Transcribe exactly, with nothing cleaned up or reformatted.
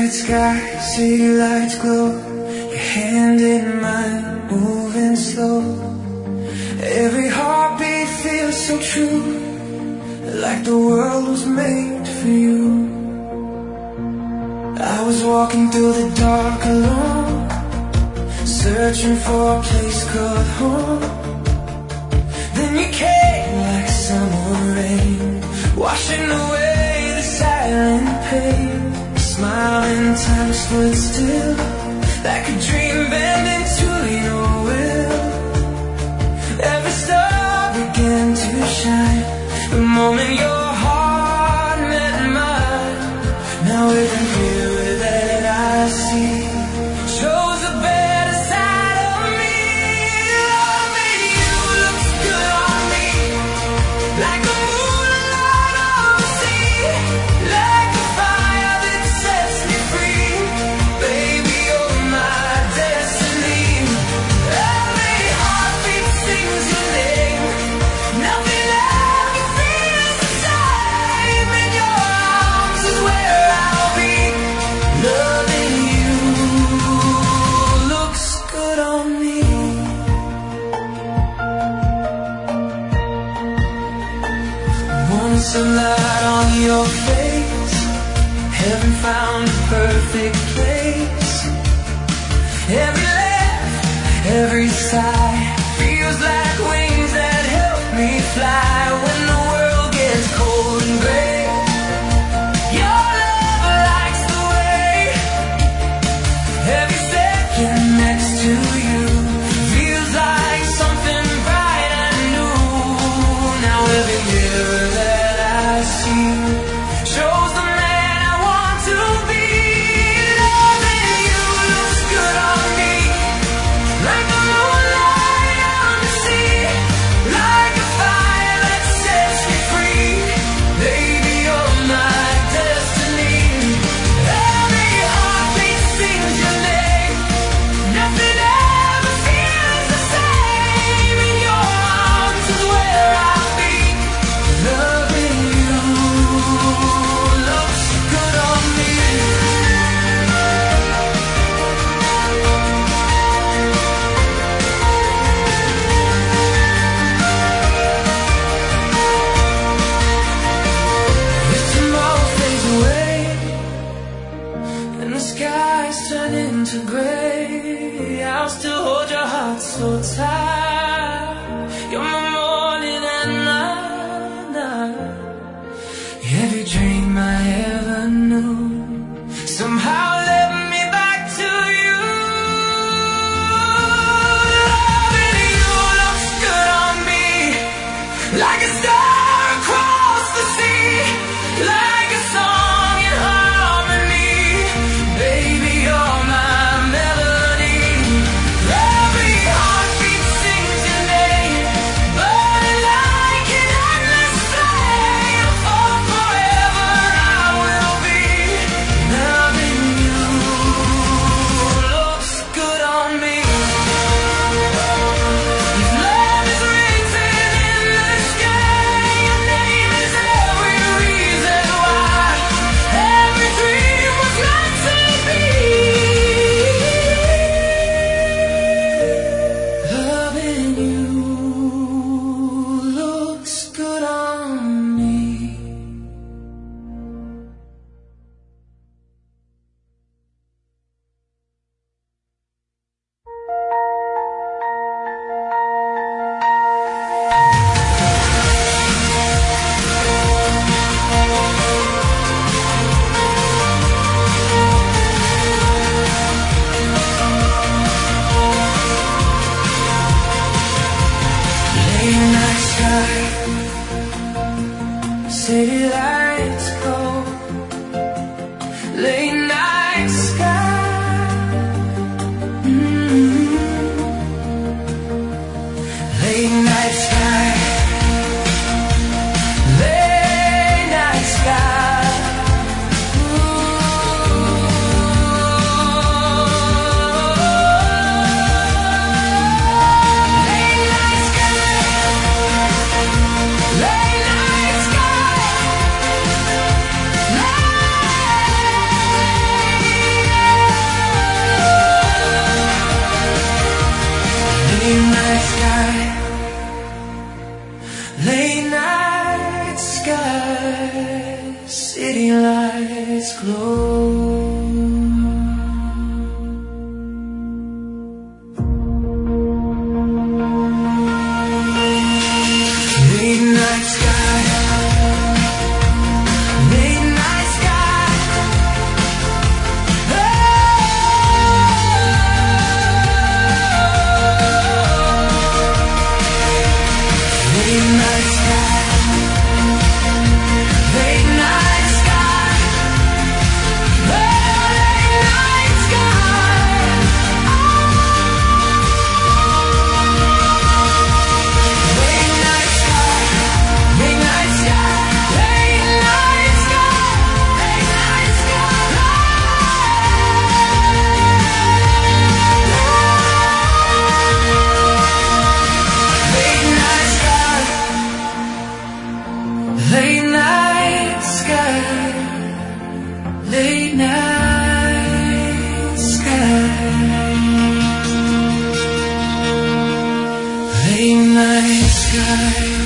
night sky, city lights glow. Your hand in mine, moving slow. Every heartbeat feels so true, like the world was made for you. I was walking through the dark alone, searching for a place called home. Then you came like summer rain, washing away the silent pain. A smile and time stood still, like a dream bending to your will. Every star began to shine the moment your heart met mine. Now every mirror that I see shows a better side of me. Loving you looks good on me, like a moonlight on the sea, like a fire that sets me free. Baby, you're my destiny. Every heartbeat sings your name. Nothing ever feels the same. In your arms is where I'll be. Loving you looks good on me. Once a light on your face, heaven found a perfect place. Every laugh, every sigh feels like wings that help me fly. When the world gets cold and gray, your love lights the way. Every second next to you feels like something bright and new. Now every mirror that I see shows the man I want to be. Loving you looks good on me, like the moonlight on the sea, like a fire that sets me free. Baby, you're my destiny. Every heartbeat sings your name. Nothing ever feels the same. In your arms is where I'll be. Loving you looks good on me. If tomorrow fades away and the skies turn into gray, I'll still hold your heart so tight. You're my morning and night. Every dream I ever knew somehow led me back to you. Loving you looks good on me, like a star across the sea, like a song in harmony. Baby, you're my melody. Every heartbeat sings your name, burning like an endless flame. For forever I will be loving sky.